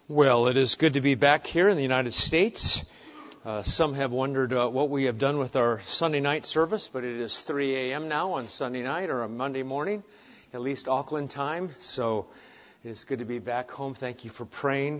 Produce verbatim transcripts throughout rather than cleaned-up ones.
Well, it is good to be back here in the United States. Uh, some have wondered uh, what we have done with our Sunday night service, but it is three a.m. now on Sunday night or on Monday morning, at least Auckland time. So it is good to be back home. Thank you for praying.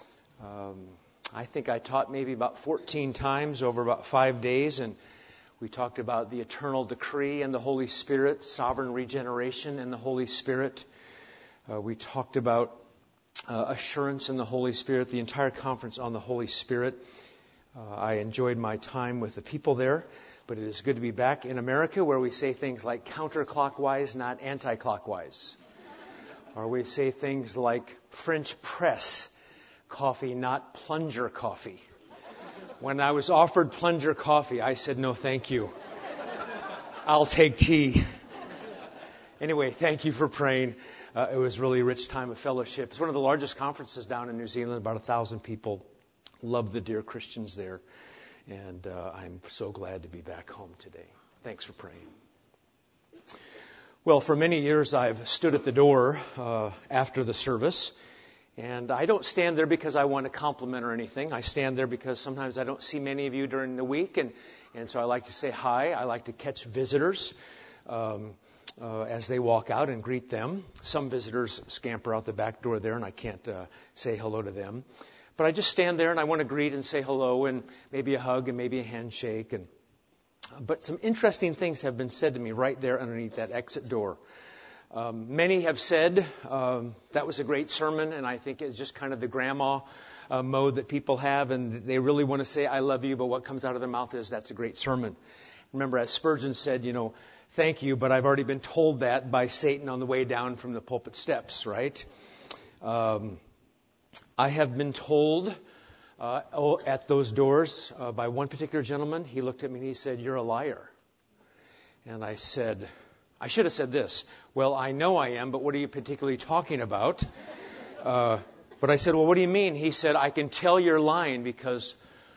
Um, I think I taught maybe about fourteen times over about five days, and we talked about the eternal decree and the Holy Spirit, sovereign regeneration and the Holy Spirit. Uh, we talked about Uh, assurance in the Holy Spirit, the entire conference on the Holy Spirit. Uh, I enjoyed my time with the people there, but it is good to be back in America where we say things like counterclockwise, not anti-clockwise. Or we say things like French press coffee, not plunger coffee. When I was offered plunger coffee, I said, no, thank you. I'll take tea. Anyway, thank you for praying. Uh, it was really a rich time of fellowship. It's one of the largest conferences down in New Zealand, about a thousand people. Love the dear Christians there. And uh, I'm so glad to be back home today. Thanks for praying. Well, for many years I've stood at the door uh, after the service. And I don't stand there because I want to compliment or anything. I stand there because sometimes I don't see many of you during the week. And, and so I like to say hi. I like to catch visitors. Um, Uh, as they walk out and greet them. Some visitors scamper out the back door there, and I can't uh, say hello to them. But I just stand there and I want to greet and say hello and maybe a hug and maybe a handshake. And But some interesting things have been said to me right there underneath that exit door. Um, many have said um, that was a great sermon, and I think it's just kind of the grandma uh, mode that people have, and they really want to say, I love you, but what comes out of their mouth is, that's a great sermon. Remember, as Spurgeon said, you know, thank you, but I've already been told that by Satan on the way down from the pulpit steps, right? Um, I have been told uh, oh, at those doors uh, by one particular gentleman. He looked at me and he said, you're a liar. And I said, I should have said this. Well, I know I am, but what are you particularly talking about? Uh, but I said, well, what do you mean? He said, I can tell you're lying because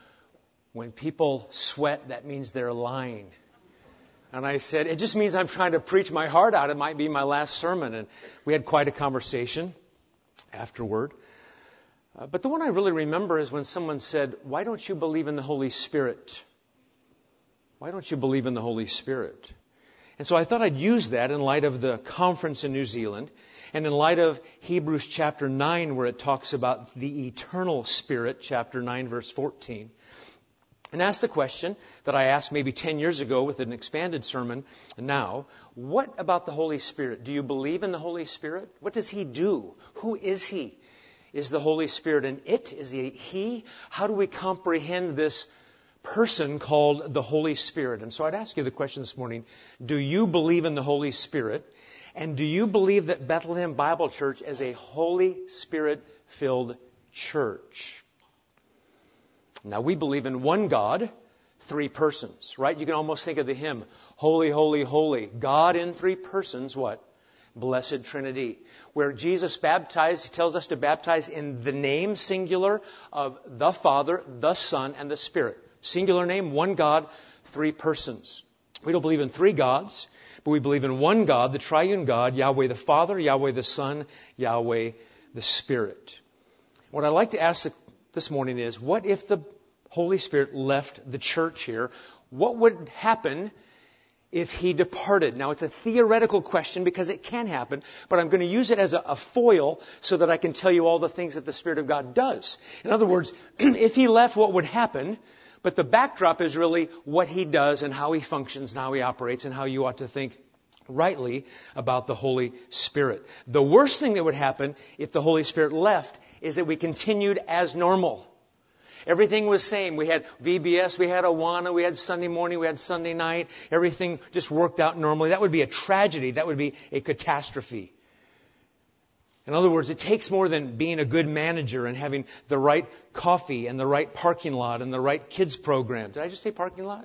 when people sweat, that means they're lying. And I said, it just means I'm trying to preach my heart out. It might be my last sermon. And we had quite a conversation afterward. Uh, but the one I really remember is when someone said, why don't you believe in the Holy Spirit? Why don't you believe in the Holy Spirit? And so I thought I'd use that in light of the conference in New Zealand and in light of Hebrews chapter nine, where it talks about the eternal Spirit, chapter nine, verse fourteen. And ask the question that I asked maybe ten years ago with an expanded sermon now. What about the Holy Spirit? Do you believe in the Holy Spirit? What does He do? Who is He? Is the Holy Spirit an it? Is He He? How do we comprehend this person called the Holy Spirit? And so I'd ask you the question this morning, do you believe in the Holy Spirit? And do you believe that Bethlehem Bible Church is a Holy Spirit-filled church? Now, we believe in one God, three persons, right? You can almost think of the hymn, Holy, Holy, Holy. God in three persons, what? Blessed Trinity. Where Jesus baptized, He tells us to baptize in the name, singular, of the Father, the Son, and the Spirit. Singular name, one God, three persons. We don't believe in three gods, but we believe in one God, the triune God, Yahweh the Father, Yahweh the Son, Yahweh the Spirit. What I'd like to ask the this morning is, what if the Holy Spirit left the church here? What would happen if He departed? Now, it's a theoretical question because it can happen, but I'm going to use it as a, a foil so that I can tell you all the things that the Spirit of God does. In other words, if He left, what would happen? But the backdrop is really what He does and how He functions and how He operates and how you ought to think rightly about the Holy Spirit. The worst thing that would happen if the Holy Spirit left is that we continued as normal. Everything was same. We had V B S, we had Awana, we had Sunday morning, we had Sunday night. Everything just worked out normally. That would be a tragedy. That would be a catastrophe. In other words, it takes more than being a good manager and having the right coffee and the right parking lot and the right kids program. Did I just say parking lot?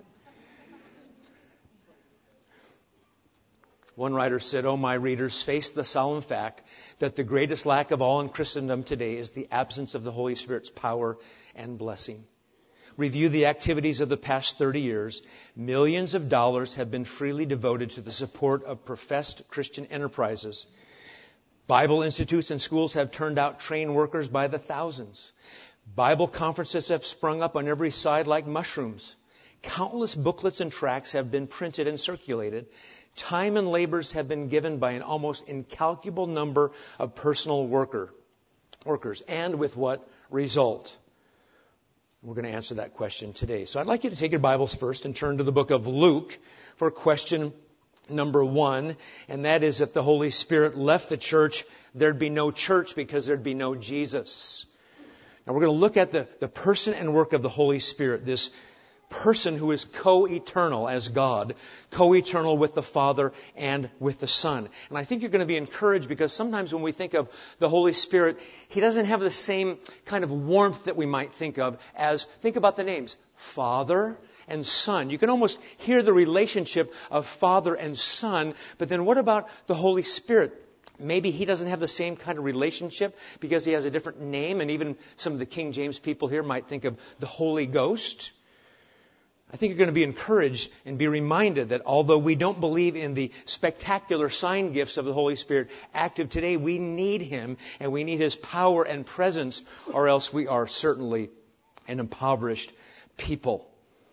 One writer said, oh, my readers, face the solemn fact that the greatest lack of all in Christendom today is the absence of the Holy Spirit's power and blessing. Review the activities of the past thirty years. Millions of dollars have been freely devoted to the support of professed Christian enterprises. Bible institutes and schools have turned out trained workers by the thousands. Bible conferences have sprung up on every side like mushrooms. Countless booklets and tracts have been printed and circulated. Time and labors have been given by an almost incalculable number of personal worker, workers. And with what result? We're going to answer that question today. So I'd like you to take your Bibles first and turn to the book of Luke for question number one. And that is, if the Holy Spirit left the church, there'd be no church because there'd be no Jesus. Now we're going to look at the, the person and work of the Holy Spirit, this person who is co-eternal as God, co-eternal with the Father and with the Son. And I think you're going to be encouraged because sometimes when we think of the Holy Spirit, He doesn't have the same kind of warmth that we might think of as, think about the names, Father and Son. You can almost hear the relationship of Father and Son, but then what about the Holy Spirit? Maybe He doesn't have the same kind of relationship because He has a different name, and even some of the King James people here might think of the Holy Ghost. I think you're going to be encouraged and be reminded that although we don't believe in the spectacular sign gifts of the Holy Spirit active today, we need Him and we need His power and presence, or else we are certainly an impoverished people.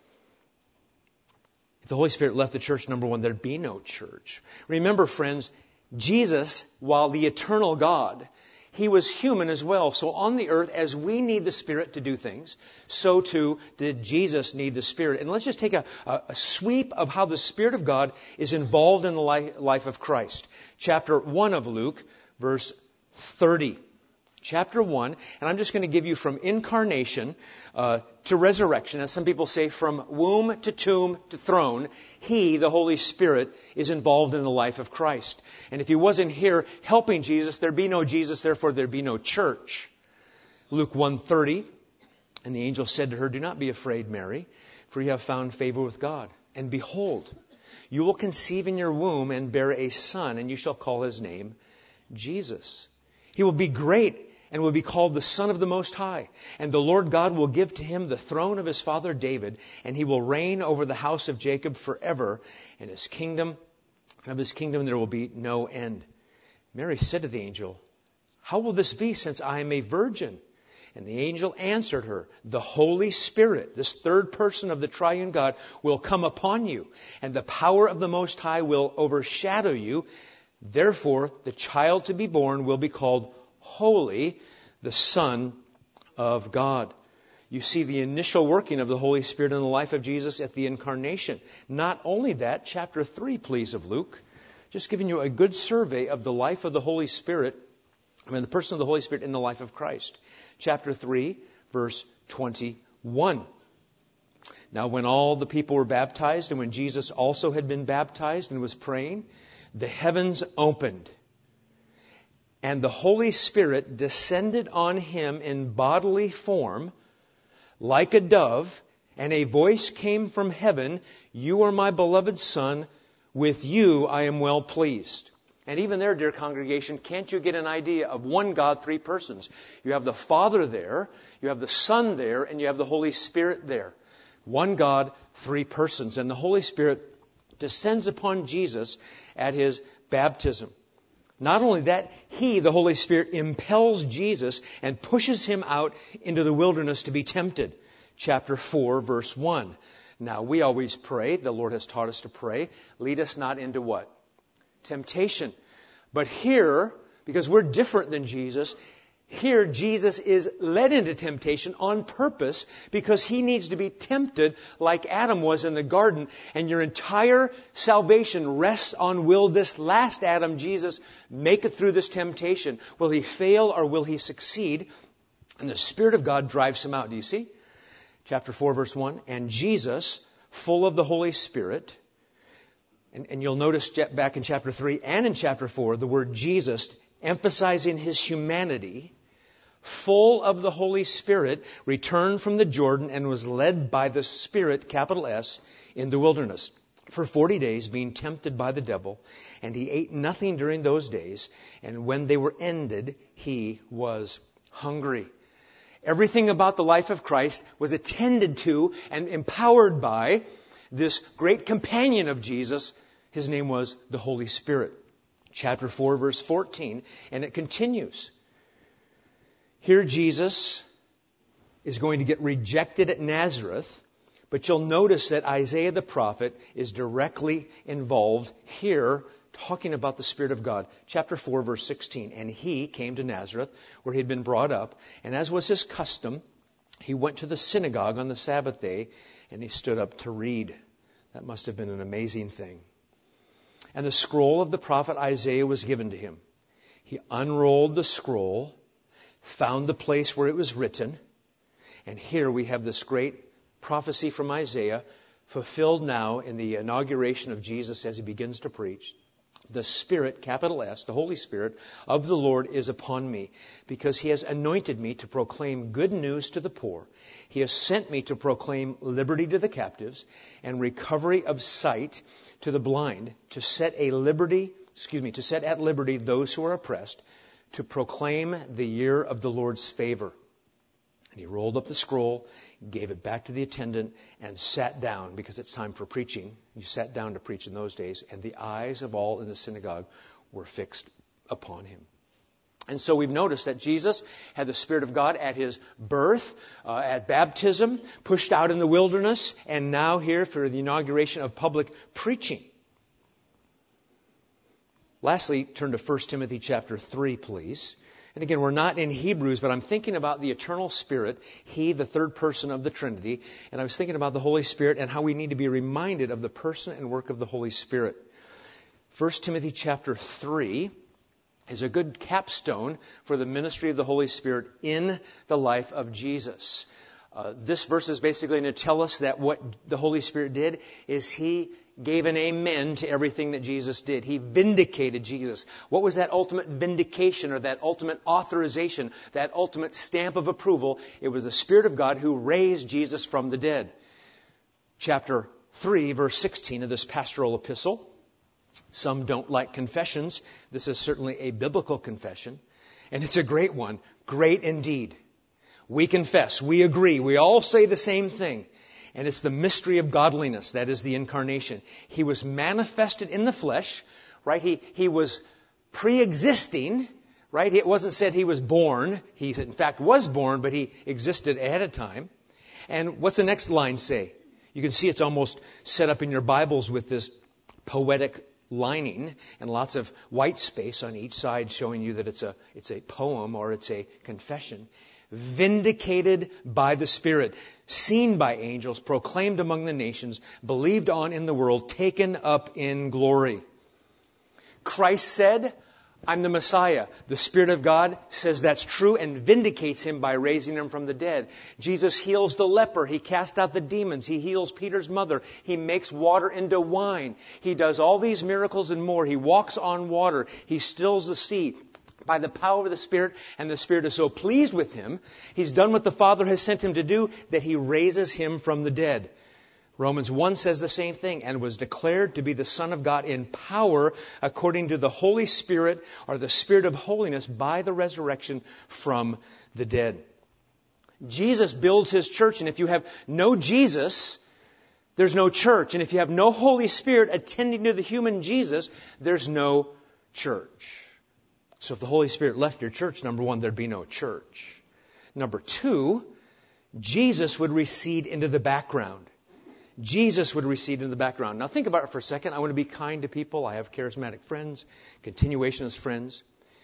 If the Holy Spirit left the church, number one, there'd be no church. Remember, friends, Jesus, while the eternal God, He was human as well. So on the earth, as we need the Spirit to do things, so too did Jesus need the Spirit. And let's just take a, a, a sweep of how the Spirit of God is involved in the life, life of Christ. Chapter one of Luke, verse thirty. Chapter one, and I'm just going to give you from incarnation uh, to resurrection, as some people say, from womb to tomb to throne. He, the Holy Spirit, is involved in the life of Christ. And if He wasn't here helping Jesus, there'd be no Jesus, therefore there'd be no church. Luke one thirty, and the angel said to her, "Do not be afraid, Mary, for you have found favor with God. And behold, you will conceive in your womb and bear a son, and you shall call His name Jesus. He will be great and will be called the Son of the Most High. And the Lord God will give to Him the throne of His father David, and He will reign over the house of Jacob forever, and His kingdom, of His kingdom there will be no end." Mary said to the angel, "How will this be, since I am a virgin?" And the angel answered her, "The Holy Spirit, this third person of the triune God, will come upon you, and the power of the Most High will overshadow you. Therefore, the child to be born will be called Holy, the Son of God." You see the initial working of the Holy Spirit in the life of Jesus at the incarnation. Not only that, chapter three, please, of Luke, just giving you a good survey of the life of the Holy Spirit, I mean the person of the Holy Spirit in the life of Christ. Chapter three, verse twenty-one. Now when all the people were baptized, and when Jesus also had been baptized and was praying, the heavens opened, and the Holy Spirit descended on Him in bodily form like a dove, and a voice came from heaven, "You are my beloved Son, with you I am well pleased." And even there, dear congregation, can't you get an idea of one God, three persons? You have the Father there, you have the Son there, and you have the Holy Spirit there. One God, three persons. And the Holy Spirit descends upon Jesus at His baptism. Not only that, He, the Holy Spirit, impels Jesus and pushes Him out into the wilderness to be tempted. Chapter four, verse one. Now, we always pray, the Lord has taught us to pray, lead us not into what? Temptation. But here, because we're different than Jesus, here Jesus is led into temptation on purpose because He needs to be tempted like Adam was in the garden. And your entire salvation rests on, will this last Adam, Jesus, make it through this temptation? Will he fail or will he succeed? And the Spirit of God drives him out. Do you see? Chapter four, verse one. And Jesus, full of the Holy Spirit, and, and you'll notice back in chapter three and in chapter four, the word Jesus, emphasizing His humanity, full of the Holy Spirit, returned from the Jordan and was led by the Spirit, capital S, in the wilderness for forty days, being tempted by the devil. And He ate nothing during those days. And when they were ended, He was hungry. Everything about the life of Christ was attended to and empowered by this great companion of Jesus. His name was the Holy Spirit. chapter four, verse fourteen, and it continues. Here Jesus is going to get rejected at Nazareth, but you'll notice that Isaiah the prophet is directly involved here, talking about the Spirit of God. Chapter four, verse sixteen. And he came to Nazareth, where he had been brought up, and as was his custom, he went to the synagogue on the Sabbath day, and he stood up to read. That must have been an amazing thing. And the scroll of the prophet Isaiah was given to him. He unrolled the scroll, found the place where it was written, and here we have this great prophecy from Isaiah fulfilled now in the inauguration of Jesus as he begins to preach. The Spirit, capital S, the Holy Spirit of the Lord is upon me, because he has anointed me to proclaim good news to the poor. He has sent me to proclaim liberty to the captives and recovery of sight to the blind, to set a liberty, excuse me, to set at liberty those who are oppressed, to proclaim the year of the Lord's favor. And he rolled up the scroll, gave it back to the attendant, and sat down, because it's time for preaching. You sat down to preach in those days, and the eyes of all in the synagogue were fixed upon him. And so we've noticed that Jesus had the Spirit of God at his birth, uh, at baptism, pushed out in the wilderness, and now here for the inauguration of public preaching. Lastly, turn to First Timothy chapter three, please. And again, we're not in Hebrews, but I'm thinking about the eternal Spirit, He, the third person of the Trinity. And I was thinking about the Holy Spirit and how we need to be reminded of the person and work of the Holy Spirit. First Timothy chapter three is a good capstone for the ministry of the Holy Spirit in the life of Jesus. Uh, this verse is basically going to tell us that what the Holy Spirit did is He gave an amen to everything that Jesus did. He vindicated Jesus. What was that ultimate vindication or that ultimate authorization, that ultimate stamp of approval? It was the Spirit of God who raised Jesus from the dead. Chapter three, verse sixteen of this pastoral epistle. Some don't like confessions. This is certainly a biblical confession. And it's a great one. Great indeed. We confess. We agree. We all say the same thing. And it's the mystery of godliness. That is the incarnation. He was manifested in the flesh, right? He, he was pre-existing, right? It wasn't said he was born. He, in fact, was born, but he existed ahead of time. And what's the next line say? You can see it's almost set up in your Bibles with this poetic lining and lots of white space on each side showing you that it's a, it's a poem or it's a confession. Vindicated by the Spirit, seen by angels, proclaimed among the nations, believed on in the world, taken up in glory. Christ said, I'm the Messiah. The Spirit of God says that's true and vindicates Him by raising Him from the dead. Jesus heals the leper. He casts out the demons. He heals Peter's mother. He makes water into wine. He does all these miracles and more. He walks on water. He stills the sea by the power of the Spirit, and the Spirit is so pleased with Him, He's done what the Father has sent Him to do, that He raises Him from the dead. Romans one says the same thing, and was declared to be the Son of God in power according to the Holy Spirit, or the Spirit of holiness, by the resurrection from the dead. Jesus builds His church, and if you have no Jesus, there's no church. And if you have no Holy Spirit attending to the human Jesus, there's no church. So if the Holy Spirit left your church, number one, there'd be no church. Number two, Jesus would recede into the background. Jesus would recede into the background. Now think about it for a second. I want to be kind to people. I have charismatic friends, continuationist friends.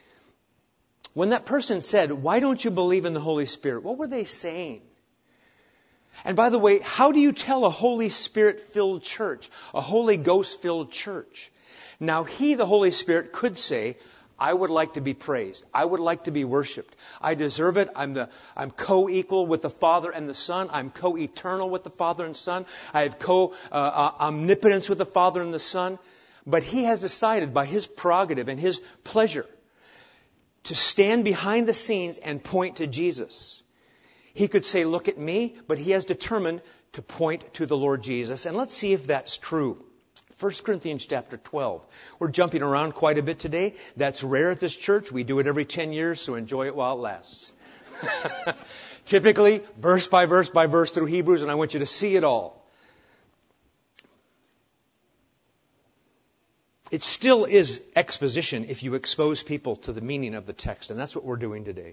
When that person said, why don't you believe in the Holy Spirit? What were they saying? And by the way, how do you tell a Holy Spirit-filled church, a Holy Ghost-filled church? Now He, the Holy Spirit, could say, I would like to be praised. I would like to be worshipped. I deserve it. I'm the, I'm co-equal with the Father and the Son. I'm co-eternal with the Father and Son. I have co-omnipotence with the Father and the Son. But He has decided by His prerogative and His pleasure to stand behind the scenes and point to Jesus. He could say, look at me, but He has determined to point to the Lord Jesus. And let's see if that's true. First Corinthians chapter twelve. We're jumping around quite a bit today. That's rare at this church. We do it every ten years, so enjoy it while it lasts. Typically, verse by verse by verse through Hebrews, and I want you to see it all. It still is exposition if you expose people to the meaning of the text, and that's what we're doing today.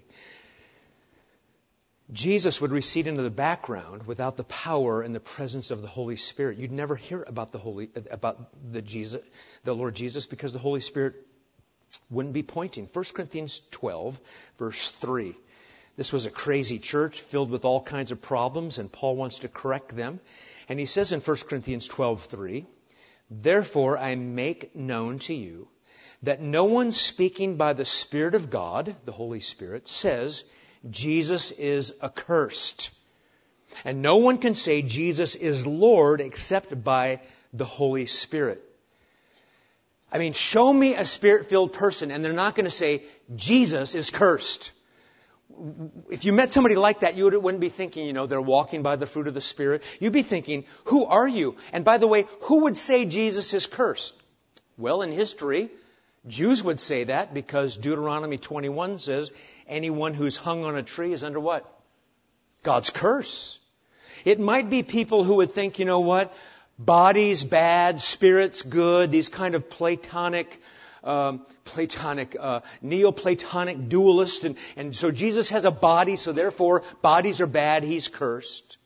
Jesus would recede into the background without the power and the presence of the Holy Spirit. You'd never hear about the Holy, about the Jesus, the Lord Jesus, because the Holy Spirit wouldn't be pointing. First Corinthians twelve, verse three. This was a crazy church filled with all kinds of problems, and Paul wants to correct them. And he says in First Corinthians twelve, three, "Therefore I make known to you that no one speaking by the Spirit of God," the Holy Spirit, "says, Jesus is accursed. And no one can say Jesus is Lord except by the Holy Spirit." I mean, show me a Spirit-filled person and they're not going to say Jesus is cursed. If you met somebody like that, you wouldn't be thinking, you know, they're walking by the fruit of the Spirit. You'd be thinking, who are you? And by the way, who would say Jesus is cursed? Well, in history, Jews would say that because Deuteronomy twenty-one says, anyone who's hung on a tree is under what? God's curse. It might be people who would think, you know what? Body's bad, spirit's good, these kind of Platonic, um, Platonic, uh, Neoplatonic dualists. And, and so Jesus has a body, so therefore bodies are bad, he's cursed.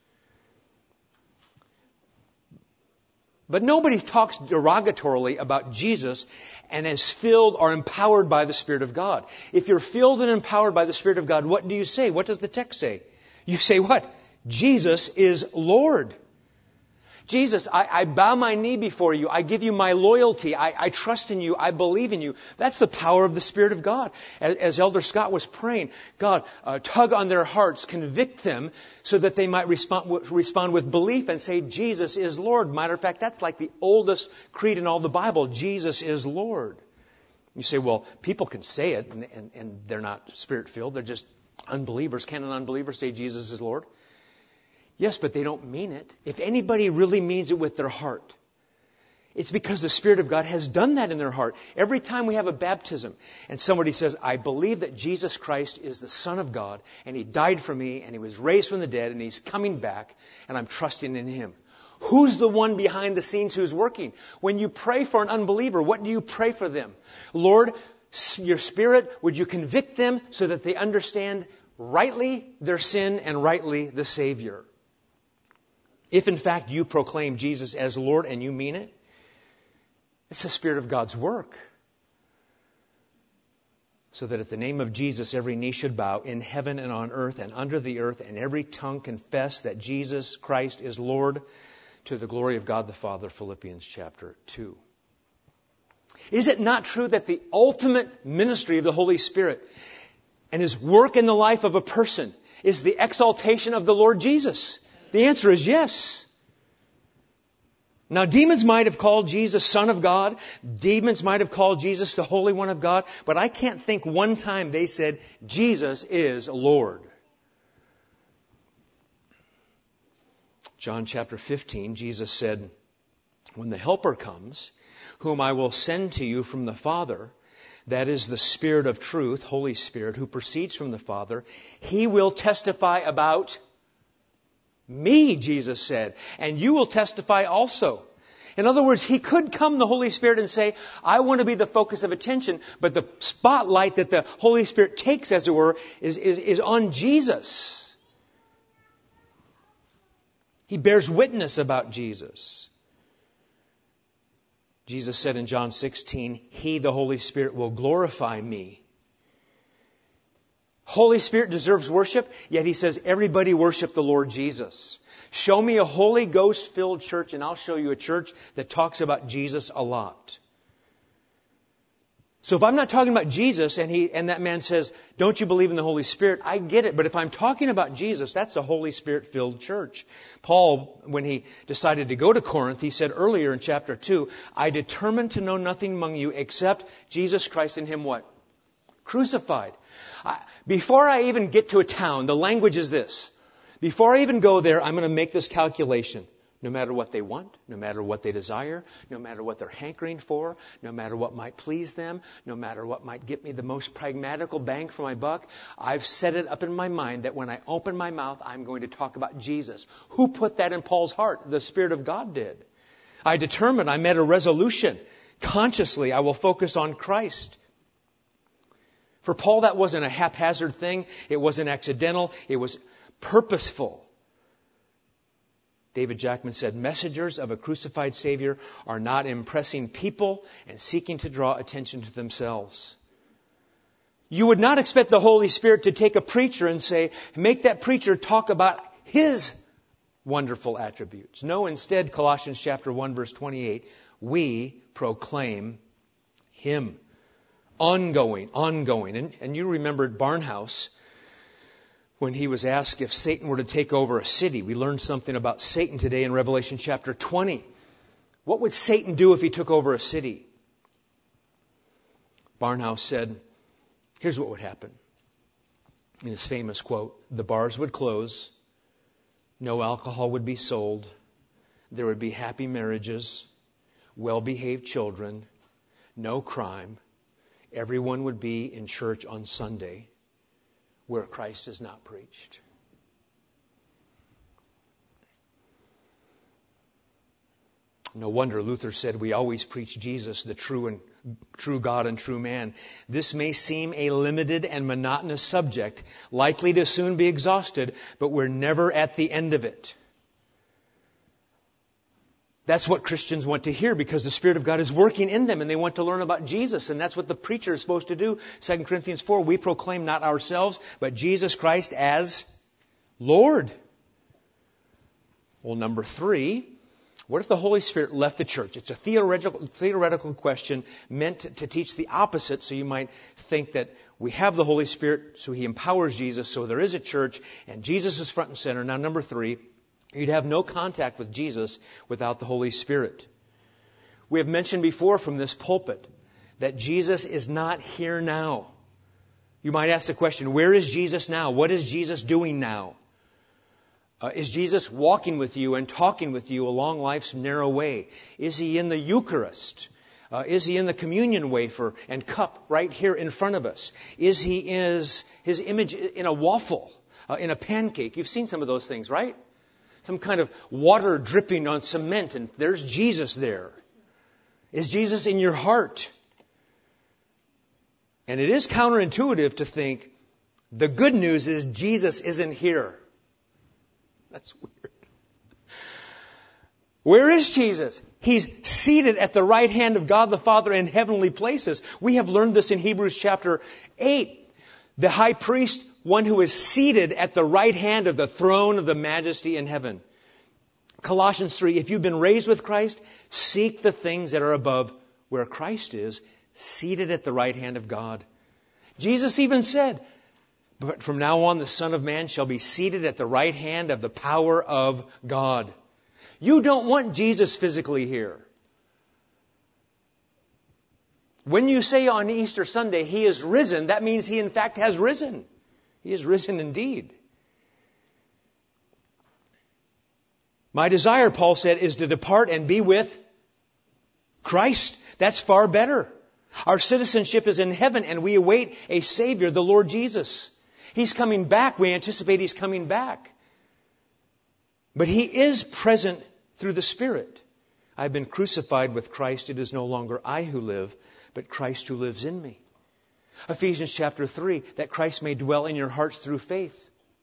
But nobody talks derogatorily about Jesus and is filled or empowered by the Spirit of God. If you're filled and empowered by the Spirit of God, what do you say? What does the text say? You say what? Jesus is Lord. Jesus, I, I bow my knee before you. I give you my loyalty. I, I trust in you. I believe in you. That's the power of the Spirit of God. As, as Elder Scott was praying, God, uh, tug on their hearts, convict them so that they might respond, respond with belief and say, Jesus is Lord. Matter of fact, that's like the oldest creed in all the Bible. Jesus is Lord. You say, well, people can say it and, and, and they're not Spirit-filled. They're just unbelievers. Can an unbeliever say Jesus is Lord? Yes, but they don't mean it. If anybody really means it with their heart, it's because the Spirit of God has done that in their heart. Every time we have a baptism and somebody says, I believe that Jesus Christ is the Son of God and He died for me and He was raised from the dead and He's coming back and I'm trusting in Him. Who's the one behind the scenes who's working? When you pray for an unbeliever, what do you pray for them? Lord, your Spirit, would you convict them so that they understand rightly their sin and rightly the Savior? If in fact you proclaim Jesus as Lord and you mean it, it's the Spirit of God's work. So that at the name of Jesus, every knee should bow in heaven and on earth and under the earth, and every tongue confess that Jesus Christ is Lord, to the glory of God the Father. Philippians chapter two. Is it not true that the ultimate ministry of the Holy Spirit and His work in the life of a person is the exaltation of the Lord Jesus? The answer is yes. Now, demons might have called Jesus Son of God. Demons might have called Jesus the Holy One of God. But I can't think one time they said, Jesus is Lord. John chapter fifteen, Jesus said, when the Helper comes, whom I will send to you from the Father, that is the Spirit of truth, Holy Spirit, who proceeds from the Father, He will testify about me, Jesus said, and you will testify also. In other words, He could come, the Holy Spirit, and say, I want to be the focus of attention, but the spotlight that the Holy Spirit takes, as it were, is, is, is on Jesus. He bears witness about Jesus. Jesus said in John sixteen, He, the Holy Spirit, will glorify me. Holy Spirit deserves worship, yet He says, everybody worship the Lord Jesus. Show me a Holy Ghost-filled church, and I'll show you a church that talks about Jesus a lot. So if I'm not talking about Jesus, and he and that man says, don't you believe in the Holy Spirit? I get it, but if I'm talking about Jesus, that's a Holy Spirit-filled church. Paul, when he decided to go to Corinth, he said earlier in chapter two, I determined to know nothing among you except Jesus Christ and Him what? Crucified. I, before I even get to a town, the language is this. Before I even go there, I'm going to make this calculation. No matter what they want, no matter what they desire, no matter what they're hankering for, no matter what might please them, no matter what might get me the most pragmatical bang for my buck, I've set it up in my mind that when I open my mouth, I'm going to talk about Jesus. Who put that in Paul's heart? The Spirit of God did. I determined, I made a resolution Consciously, I will focus on Christ. For Paul, that wasn't a haphazard thing. It wasn't accidental. It was purposeful. David Jackman said, messengers of a crucified Savior are not impressing people and seeking to draw attention to themselves. You would not expect the Holy Spirit to take a preacher and say, make that preacher talk about his wonderful attributes. No, instead, Colossians chapter one, verse twenty-eight, we proclaim Him. Ongoing, ongoing. And, and you remembered Barnhouse when he was asked if Satan were to take over a city. We learned something about Satan today in Revelation chapter twenty. What would Satan do if he took over a city? Barnhouse said, here's what would happen. In his famous quote, the bars would close, no alcohol would be sold, there would be happy marriages, well-behaved children, no crime. Everyone would be in church on Sunday where Christ is not preached. No wonder Luther said we always preach Jesus, the true and true God and true man. This may seem a limited and monotonous subject, likely to soon be exhausted, but we're never at the end of it. That's what Christians want to hear because the Spirit of God is working in them and they want to learn about Jesus. And that's what the preacher is supposed to do. Second Corinthians four, we proclaim not ourselves, but Jesus Christ as Lord. Well, number three, what if the Holy Spirit left the church? It's a theoretical, theoretical question meant to, to teach the opposite. So you might think that we have the Holy Spirit, so He empowers Jesus, so there is a church, and Jesus is front and center. Now, number three, you'd have no contact with Jesus without the Holy Spirit. We have mentioned before from this pulpit that Jesus is not here now. You might ask the question, where is Jesus now? What is Jesus doing now? Uh, is Jesus walking with you and talking with you along life's narrow way? Is He in the Eucharist? Uh, is He in the communion wafer and cup right here in front of us? Is He is His image in a waffle, uh, in a pancake? You've seen some of those things, right? Some kind of water dripping on cement, and there's Jesus there. Is Jesus in your heart? And it is counterintuitive to think the good news is Jesus isn't here. That's weird. Where is Jesus? He's seated at the right hand of God the Father in heavenly places. We have learned this in Hebrews chapter eight. The high priest, one who is seated at the right hand of the throne of the majesty in heaven. Colossians three, if you've been raised with Christ, seek the things that are above where Christ is, seated at the right hand of God. Jesus even said, but from now on the Son of Man shall be seated at the right hand of the power of God. You don't want Jesus physically here. When you say on Easter Sunday, He is risen, that means He in fact has risen. He is risen indeed. My desire, Paul said, is to depart and be with Christ. That's far better. Our citizenship is in heaven and we await a Savior, the Lord Jesus. He's coming back. We anticipate He's coming back. But He is present through the Spirit. I've been crucified with Christ. It is no longer I who live, but Christ who lives in me. Ephesians chapter three, that Christ may dwell in your hearts through faith.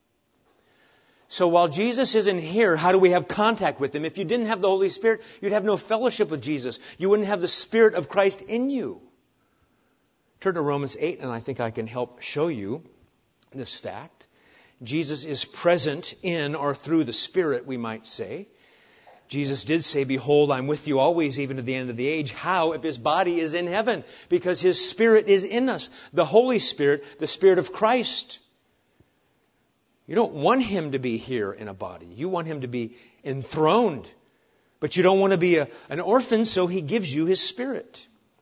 So while Jesus isn't here, how do we have contact with Him? If you didn't have the Holy Spirit, you'd have no fellowship with Jesus. You wouldn't have the Spirit of Christ in you. Turn to Romans eight, and I think I can help show you this fact. Jesus is present in or through the Spirit, we might say. Jesus did say, behold, I'm with you always, even to the end of the age. How? If His body is in heaven, because His Spirit is in us. The Holy Spirit, the Spirit of Christ. You don't want Him to be here in a body. You want Him to be enthroned. But you don't want to be a, an orphan, so He gives you His Spirit.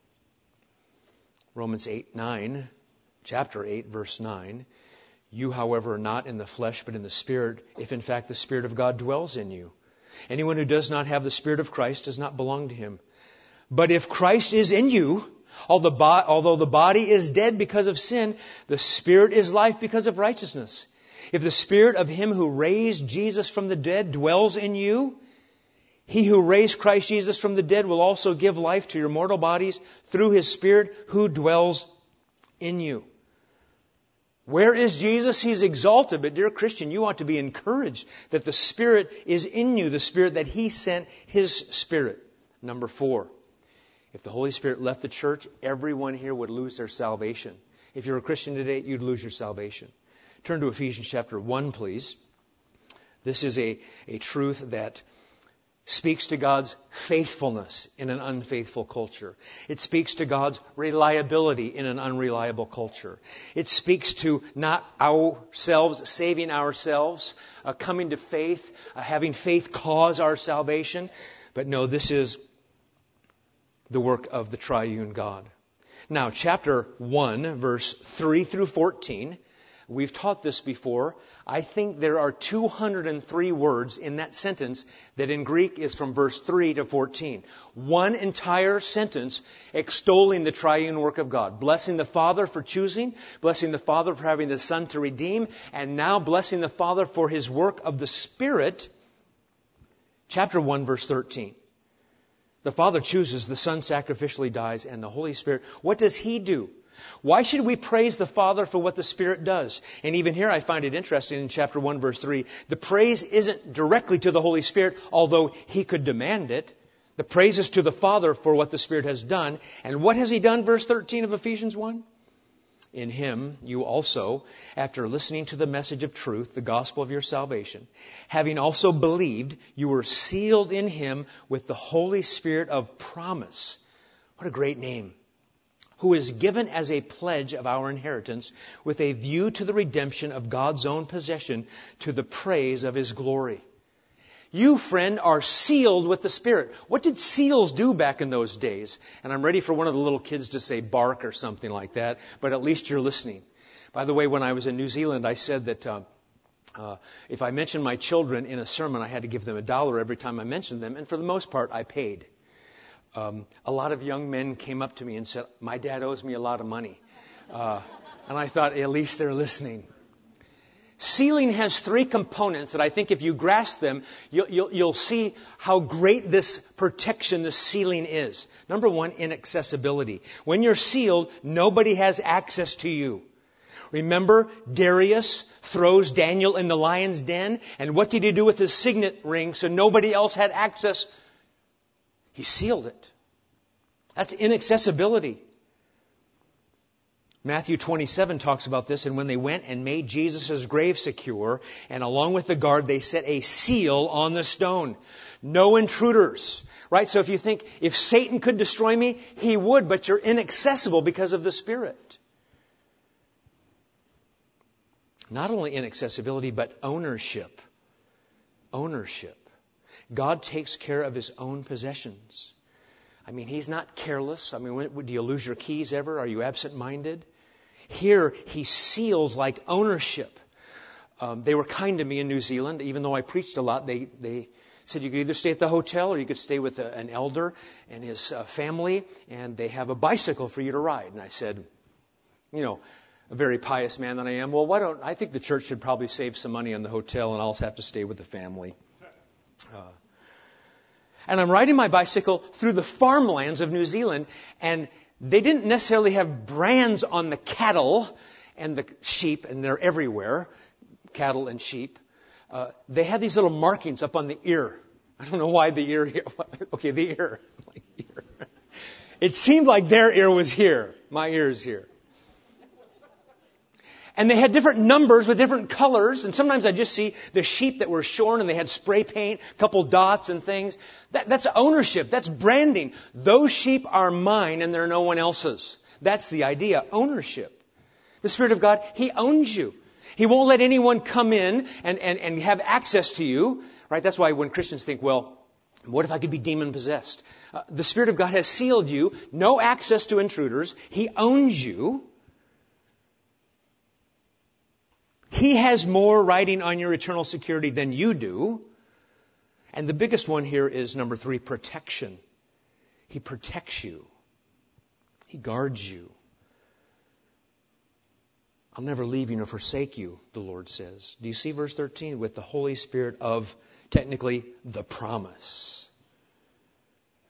Romans eight, nine, chapter eight, verse nine. You, however, are not in the flesh, but in the Spirit, if in fact the Spirit of God dwells in you. Anyone who does not have the Spirit of Christ does not belong to Him. But if Christ is in you, although the body is dead because of sin, the Spirit is life because of righteousness. If the Spirit of Him who raised Jesus from the dead dwells in you, He who raised Christ Jesus from the dead will also give life to your mortal bodies through His Spirit who dwells in you. Where is Jesus? He's exalted. But dear Christian, you ought to be encouraged that the Spirit is in you, the Spirit that He sent, His Spirit. Number four, if the Holy Spirit left the church, everyone here would lose their salvation. If you're a Christian today, you'd lose your salvation. Turn to Ephesians chapter one, please. This is a, a truth that speaks to God's faithfulness in an unfaithful culture. It speaks to God's reliability in an unreliable culture. It speaks to not ourselves, saving ourselves, uh, coming to faith, uh, having faith cause our salvation. But no, this is the work of the triune God. Now, chapter one, verse three through fourteen, we've taught this before. I think there are two hundred three words in that sentence that in Greek is from verse three to fourteen. One entire sentence extolling the triune work of God. Blessing the Father for choosing, blessing the Father for having the Son to redeem, and now blessing the Father for His work of the Spirit. Chapter one, verse thirteen. The Father chooses, the Son sacrificially dies, and the Holy Spirit, what does He do? Why should we praise the Father for what the Spirit does? And even here I find it interesting in chapter one, verse three. The praise isn't directly to the Holy Spirit, although He could demand it. The praise is to the Father for what the Spirit has done. And what has He done, verse thirteen of Ephesians one? In Him you also, after listening to the message of truth, the gospel of your salvation, having also believed, you were sealed in Him with the Holy Spirit of promise. What a great name. Who is given as a pledge of our inheritance with a view to the redemption of God's own possession to the praise of His glory. You, friend, are sealed with the Spirit. What did seals do back in those days? And I'm ready for one of the little kids to say bark or something like that, but at least you're listening. By the way, when I was in New Zealand, I said that uh, uh, if I mentioned my children in a sermon, I had to give them a dollar every time I mentioned them, and for the most part, I paid. Um, a lot of young men came up to me and said, my dad owes me a lot of money. Uh, and I thought, at least they're listening. Sealing has three components that I think if you grasp them, you'll, you'll, you'll see how great this protection, this sealing is. Number one, inaccessibility. When you're sealed, nobody has access to you. Remember, Darius throws Daniel in the lion's den, and what did he do with his signet ring so nobody else had access? He sealed it. That's inaccessibility. Matthew twenty-seven talks about this, and when they went and made Jesus' grave secure, and along with the guard, they set a seal on the stone. No intruders. Right? So if you think, if Satan could destroy me, he would, but you're inaccessible because of the Spirit. Not only inaccessibility, but ownership. Ownership. God takes care of His own possessions. I mean, He's not careless. I mean, when, do you lose your keys ever? Are you absent-minded? Here, He seals like ownership. Um, they were kind to me in New Zealand. Even though I preached a lot, they, they said you could either stay at the hotel or you could stay with a, an elder and his uh, family, and they have a bicycle for you to ride. And I said, you know, a very pious man that I am, well, why don't, I think the church should probably save some money on the hotel and I'll have to stay with the family. Uh, and I'm riding my bicycle through the farmlands of New Zealand, and they didn't necessarily have brands on the cattle and the sheep, and they're everywhere, cattle and sheep. Uh, they had these little markings up on the ear. I don't know why the ear here. Okay, the ear. My ear. It seemed like their ear was here. My ear is here. And they had different numbers with different colors. And sometimes I just see the sheep that were shorn and they had spray paint, a couple dots and things. That, that's ownership. That's branding. Those sheep are mine and they're no one else's. That's the idea. Ownership. The Spirit of God, He owns you. He won't let anyone come in and, and, and have access to you. Right? That's why when Christians think, well, what if I could be demon possessed? Uh, the Spirit of God has sealed you. No access to intruders. He owns you. He has more riding on your eternal security than you do. And the biggest one here is number three, protection. He protects you. He guards you. I'll never leave you nor forsake you, the Lord says. Do you see verse thirteen? With the Holy Spirit of, technically, the promise.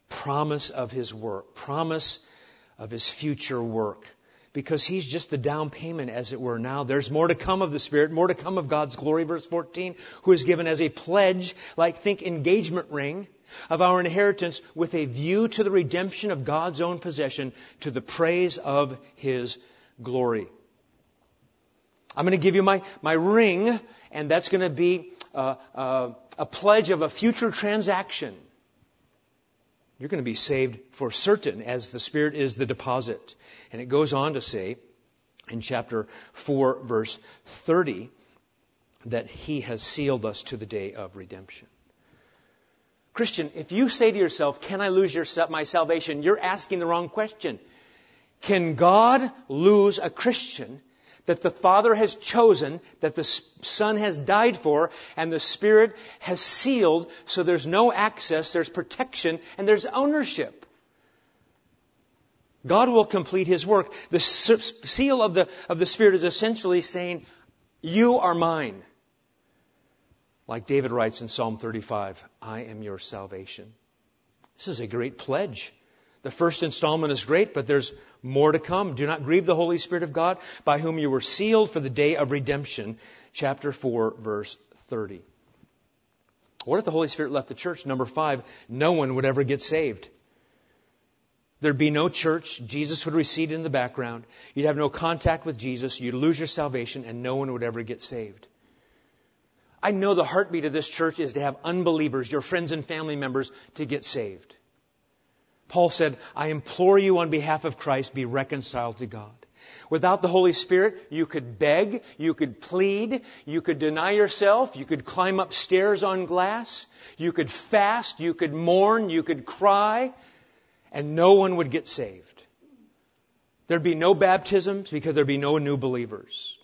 promise of His work, promise of His future work. Because He's just the down payment, as it were. Now there's more to come of the Spirit, more to come of God's glory. Verse fourteen, who is given as a pledge, like think engagement ring, of our inheritance with a view to the redemption of God's own possession, to the praise of His glory. I'm going to give you my, my ring, and that's going to be uh, uh, a pledge of a future transaction. You're going to be saved for certain, as the Spirit is the deposit. And it goes on to say in chapter four, verse thirty, that He has sealed us to the day of redemption. Christian, if you say to yourself, can I lose your, my salvation? You're asking the wrong question. Can God lose a Christian that the Father has chosen, that the Son has died for, and the Spirit has sealed, so there's no access, there's protection, and there's ownership? God will complete His work. The seal of the, of the Spirit is essentially saying, you are mine. Like David writes in Psalm thirty-five, I am your salvation. This is a great pledge. The first installment is great, but there's more to come. Do not grieve the Holy Spirit of God, by whom you were sealed for the day of redemption. Chapter four, verse thirty. What if the Holy Spirit left the church? Number five, no one would ever get saved. There'd be no church. Jesus would recede in the background. You'd have no contact with Jesus. You'd lose your salvation, and no one would ever get saved. I know the heartbeat of this church is to have unbelievers, your friends and family members, to get saved. Paul said, I implore you on behalf of Christ, be reconciled to God. Without the Holy Spirit, you could beg, you could plead, you could deny yourself, you could climb up stairs on glass, you could fast, you could mourn, you could cry, and no one would get saved. There'd be no baptisms because there'd be no new believers.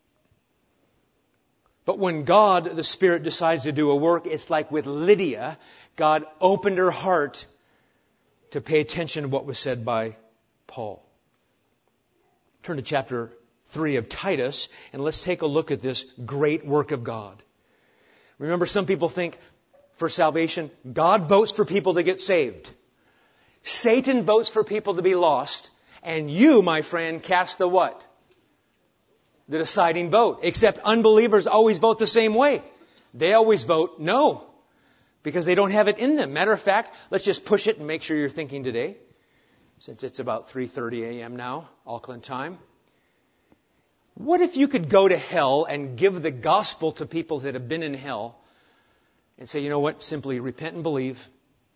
But when God, the Spirit, decides to do a work, it's like with Lydia, God opened her heart to pay attention to what was said by Paul. Turn to chapter three of Titus, and let's take a look at this great work of God. Remember, some people think for salvation, God votes for people to get saved. Satan votes for people to be lost. And you, my friend, cast the what? The deciding vote. Except unbelievers always vote the same way. They always vote no. Because they don't have it in them. Matter of fact, let's just push it and make sure you're thinking today. Since it's about three thirty a.m. now, Auckland time. What if you could go to hell and give the gospel to people that have been in hell and say, you know what, simply repent and believe,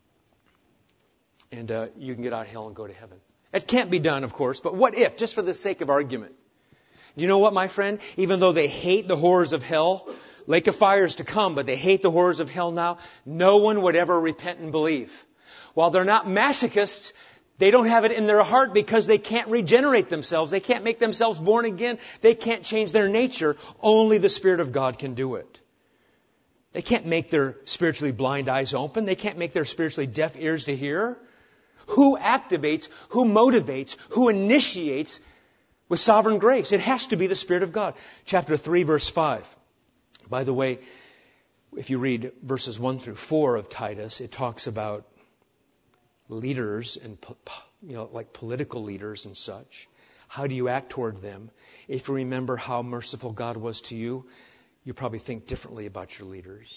and uh, you can get out of hell and go to heaven. It can't be done, of course, but what if, just for the sake of argument? You know what, my friend? Even though they hate the horrors of hell, lake of fire is to come, but they hate the horrors of hell now, no one would ever repent and believe. While they're not masochists, they don't have it in their heart because they can't regenerate themselves. They can't make themselves born again. They can't change their nature. Only the Spirit of God can do it. They can't make their spiritually blind eyes open. They can't make their spiritually deaf ears to hear. Who activates, who motivates, who initiates with sovereign grace? It has to be the Spirit of God. Chapter three, verse five. By the way, if you read verses one through four of Titus, it talks about leaders and, you know, like political leaders and such. How do you act toward them? If you remember how merciful God was to you, you probably think differently about your leaders.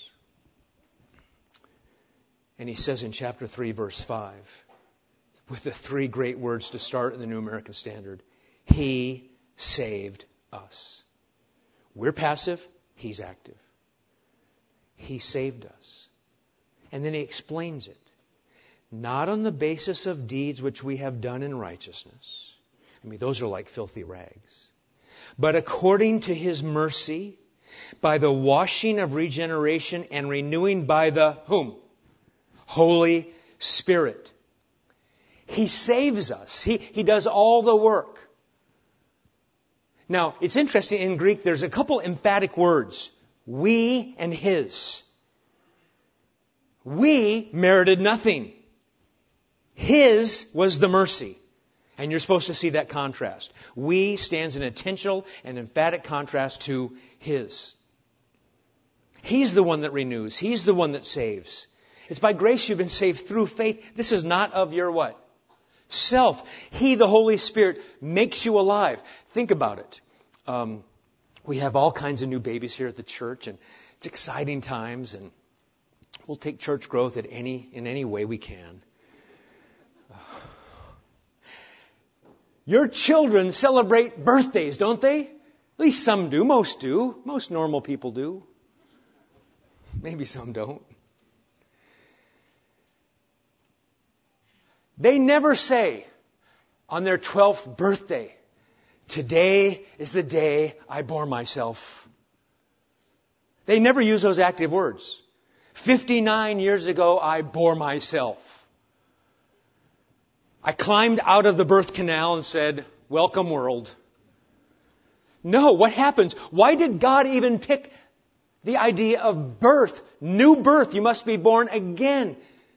And he says in chapter three, verse five, with the three great words to start in the New American Standard, He saved us. We're passive, He's active. He saved us. And then he explains it. Not on the basis of deeds which we have done in righteousness. I mean, those are like filthy rags. But according to His mercy, by the washing of regeneration and renewing by the whom? Holy Spirit. He saves us. He, he does all the work. Now, it's interesting, in Greek, there's a couple emphatic words. We and His. We merited nothing. His was the mercy. And you're supposed to see that contrast. We stands in intentional and emphatic contrast to His. He's the one that renews. He's the one that saves. It's by grace you've been saved through faith. This is not of your what? Self. He, the Holy Spirit, makes you alive. Think about it. Um, we have all kinds of new babies here at the church, and it's exciting times, and we'll take church growth at any in any way we can. Your children celebrate birthdays, don't they? At least some do. Most do. Most normal people do. Maybe some don't. They never say on their twelfth birthday, today is the day I bore myself. They never use those active words. fifty-nine years ago, I bore myself. I climbed out of the birth canal and said, welcome world. No, what happens? Why did God even pick the idea of birth? New birth. You must be born again.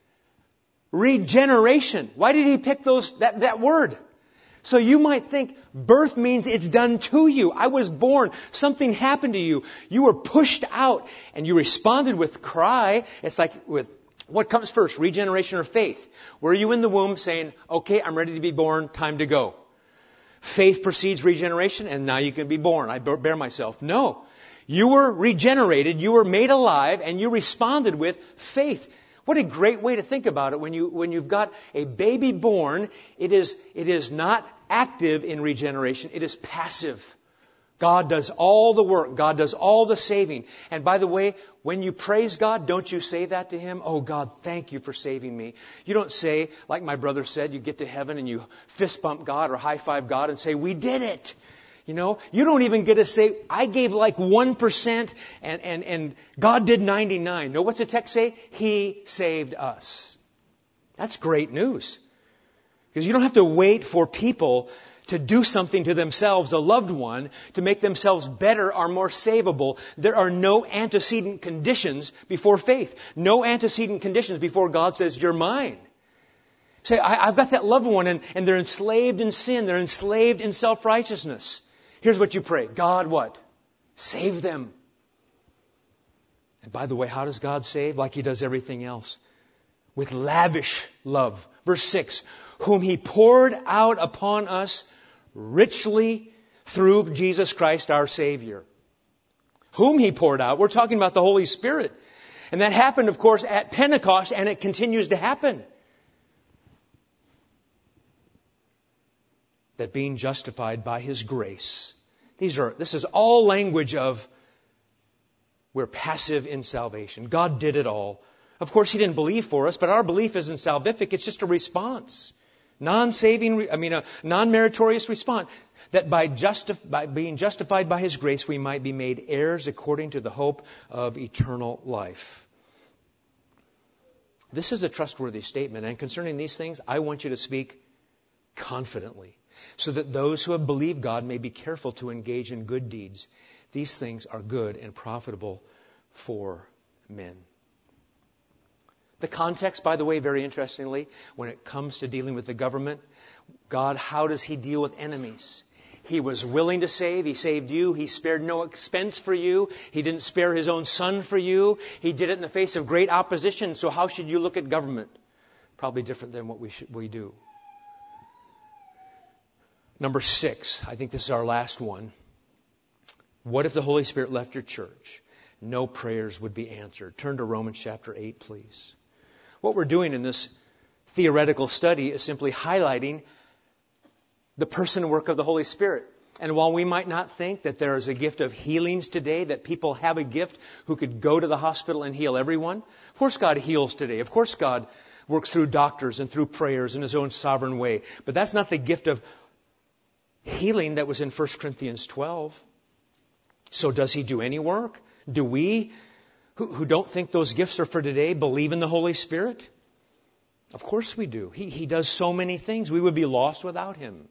Regeneration. Why did He pick those that, that word? So you might think birth means it's done to you. I was born. Something happened to you. You were pushed out and you responded with cry. It's like with what comes first, regeneration or faith? Were you in the womb saying, okay, I'm ready to be born, time to go? Faith precedes regeneration, and now you can be born. I bear myself. No. You were regenerated, you were made alive, and you responded with faith. What a great way to think about it. When you, when you've got a baby born, it is, it is not active in regeneration, it is passive. God does all the work. God does all the saving. And by the way, when you praise God, don't you say that to Him? Oh God, thank you for saving me. You don't say, like my brother said, you get to heaven and you fist bump God or high five God and say, we did it. You know, you don't even get to say, I gave like one percent and, and, and God did ninety-nine. No, what's the text say? He saved us. That's great news. Because you don't have to wait for people to do something to themselves, a loved one, to make themselves better or more savable. There are no antecedent conditions before faith. No antecedent conditions before God says, you're mine. Say, I, I've got that loved one and, and they're enslaved in sin. They're enslaved in self-righteousness. Here's what you pray. God what? Save them. And by the way, how does God save? Like He does everything else. With lavish love. Verse six. Whom He poured out upon us richly through Jesus Christ our Savior. Whom He poured out. We're talking about the Holy Spirit. And that happened, of course, at Pentecost, and it continues to happen. That being justified by His grace. These are, this is all language of we're passive in salvation. God did it all. Of course, He didn't believe for us, but our belief isn't salvific. It's just a response. Non-saving, I mean, a non-meritorious response. That by, justif- by being justified by His grace, we might be made heirs according to the hope of eternal life. This is a trustworthy statement. And concerning these things, I want you to speak confidently, so that those who have believed God may be careful to engage in good deeds. These things are good and profitable for men. The context, by the way, very interestingly, when it comes to dealing with the government, God, how does He deal with enemies? He was willing to save. He saved you. He spared no expense for you. He didn't spare His own Son for you. He did it in the face of great opposition. So how should you look at government? Probably different than what we should, we do. Number six, I think this is our last one. What if the Holy Spirit left your church? No prayers would be answered. Turn to Romans chapter eight, please. What we're doing in this theoretical study is simply highlighting the person and work of the Holy Spirit. And while we might not think that there is a gift of healings today, that people have a gift who could go to the hospital and heal everyone, of course God heals today. Of course God works through doctors and through prayers in His own sovereign way. But that's not the gift of healing that was in First Corinthians twelve. So does He do any work? Do we, who, who don't think those gifts are for today, believe in the Holy Spirit? Of course we do. He, he does so many things. We would be lost without Him.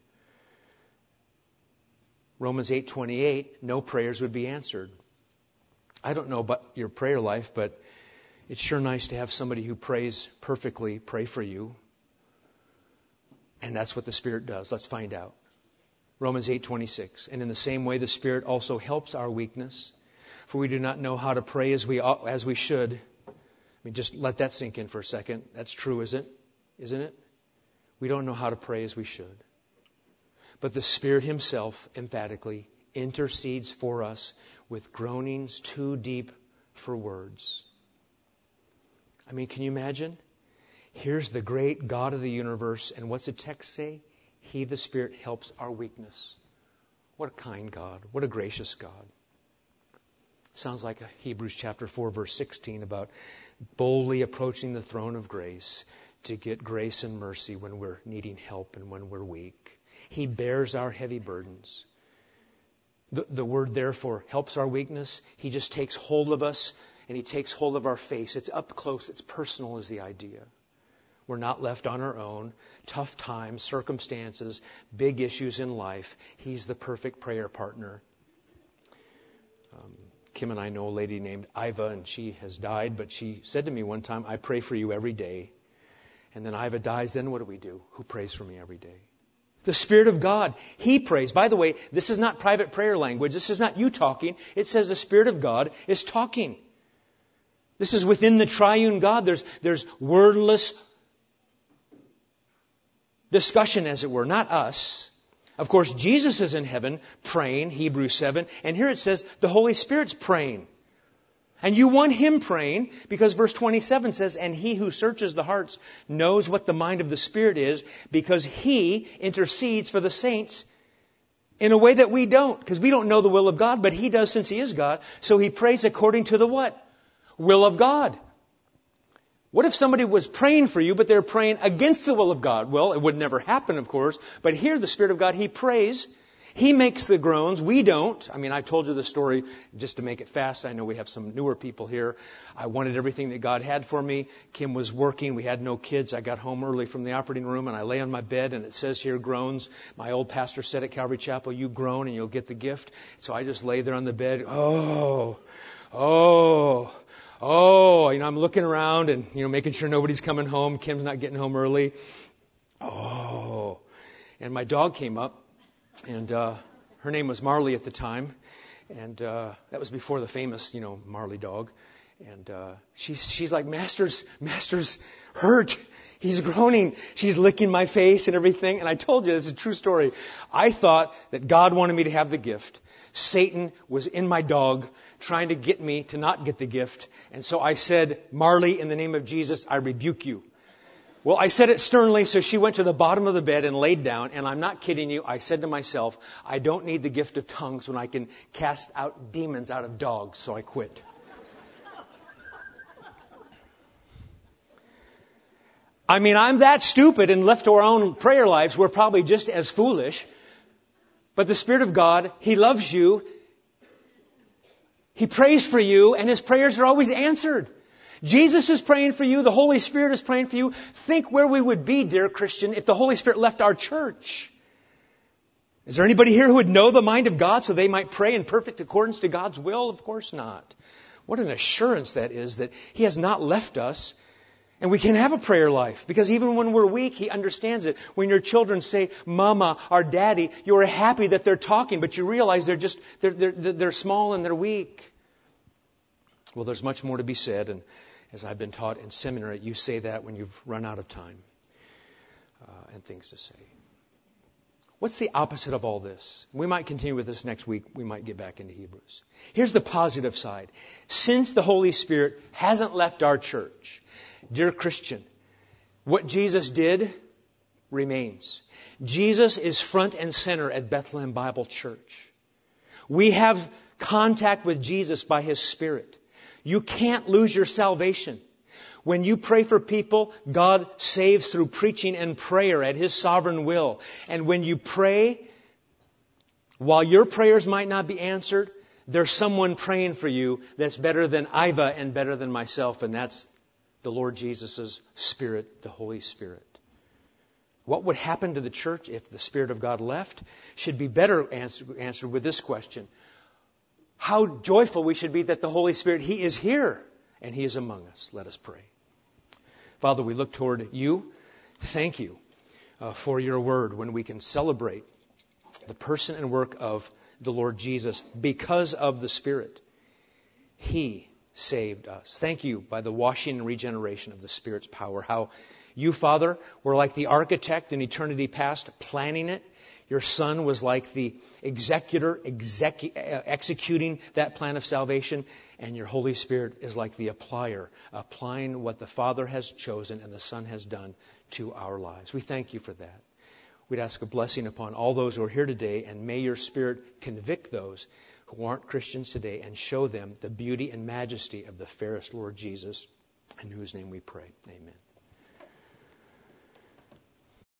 Romans eight twenty-eight, no prayers would be answered. I don't know about your prayer life, but it's sure nice to have somebody who prays perfectly pray for you. And that's what the Spirit does. Let's find out. Romans eight twenty-six. And in the same way, the Spirit also helps our weakness. For we do not know how to pray as we ought, as we should. mean, just let that sink in for a second. That's true, isn't it? Isn't it? We don't know how to pray as we should. But the Spirit Himself emphatically intercedes for us with groanings too deep for words. I mean, can you imagine? Here's the great God of the universe, and what's the text say? He, the Spirit, helps our weakness. What a kind God. What a gracious God. Sounds like a Hebrews chapter four, verse sixteen about boldly approaching the throne of grace to get grace and mercy when we're needing help and when we're weak. He bears our heavy burdens. The, the word therefore helps our weakness. He just takes hold of us and He takes hold of our face. It's up close. It's personal is the idea. We're not left on our own. Tough times, circumstances, big issues in life. He's the perfect prayer partner. Um, Kim and I know a lady named Iva, and she has died, but she said to me one time, I pray for you every day. And then Iva dies, then what do we do? Who prays for me every day? The Spirit of God, He prays. By the way, this is not private prayer language. This is not you talking. It says the Spirit of God is talking. This is within the triune God. There's, there's wordless discussion, as it were, not us. Of course, Jesus is in heaven praying, Hebrews seven. And here it says the Holy Spirit's praying. And you want Him praying because verse twenty-seven says, and He who searches the hearts knows what the mind of the Spirit is because He intercedes for the saints in a way that we don't. Because we don't know the will of God, but He does since He is God. So He prays according to the what? Will of God. What if somebody was praying for you, but they're praying against the will of God? Well, it would never happen, of course. But here, the Spirit of God, He prays. He makes the groans. We don't. I mean, I've told you the story just to make it fast. I know we have some newer people here. I wanted everything that God had for me. Kim was working. We had no kids. I got home early from the operating room, and I lay on my bed, and it says here, groans. My old pastor said at Calvary Chapel, you groan and you'll get the gift. So I just lay there on the bed. Oh, oh. Oh, you know, I'm looking around and, you know, making sure nobody's coming home. Kim's not getting home early. Oh. And my dog came up, and uh, her name was Marley at the time. And uh, that was before the famous, you know, Marley dog. And uh, she's, she's like, Master's, Master's hurt. He's groaning. She's licking my face and everything. And I told you, this is a true story. I thought that God wanted me to have the gift. Satan was in my dog trying to get me to not get the gift. And so I said, Marley, in the name of Jesus, I rebuke you. Well, I said it sternly, so she went to the bottom of the bed and laid down. And I'm not kidding you. I said to myself, I don't need the gift of tongues when I can cast out demons out of dogs. So I quit. I mean, I'm that stupid, and left to our own prayer lives, we're probably just as foolish. But the Spirit of God, He loves you. He prays for you, and His prayers are always answered. Jesus is praying for you. The Holy Spirit is praying for you. Think where we would be, dear Christian, if the Holy Spirit left our church. Is there anybody here who would know the mind of God so they might pray in perfect accordance to God's will? Of course not. What an assurance that is, that He has not left us. And we can have a prayer life because even when we're weak, He understands it. When your children say, Mama or Daddy, you're happy that they're talking, but you realize they're just, they're, they're, they're small and they're weak. Well, there's much more to be said. And as I've been taught in seminary, you say that when you've run out of time uh, and things to say. What's the opposite of all this? We might continue with this next week. We might get back into Hebrews. Here's the positive side. Since the Holy Spirit hasn't left our church, dear Christian, what Jesus did remains. Jesus is front and center at Bethlehem Bible Church. We have contact with Jesus by His Spirit. You can't lose your salvation. When you pray for people, God saves through preaching and prayer at His sovereign will. And when you pray, while your prayers might not be answered, there's someone praying for you that's better than Iva and better than myself, and that's the Lord Jesus' Spirit, the Holy Spirit. What would happen to the church if the Spirit of God left? Should be better answer, answered with this question. How joyful we should be that the Holy Spirit, He is here and He is among us. Let us pray. Father, we look toward You. Thank You uh, for Your word when we can celebrate the person and work of the Lord Jesus because of the Spirit. He saved us. Thank you by the washing and regeneration of the Spirit's power. How you, Father, were like the architect in eternity past, planning it. Your Son was like the executor, execu- executing that plan of salvation. And your Holy Spirit is like the applier, applying what the Father has chosen and the Son has done to our lives. We thank you for that. We'd ask a blessing upon all those who are here today, and may your Spirit convict those who aren't Christians today and show them the beauty and majesty of the fairest Lord Jesus, in whose name we pray. Amen.